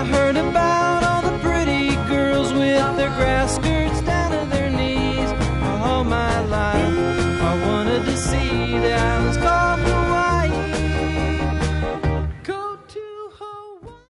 heard about all the pretty girls with their grass skirts down to their knees. All my life I wanted to see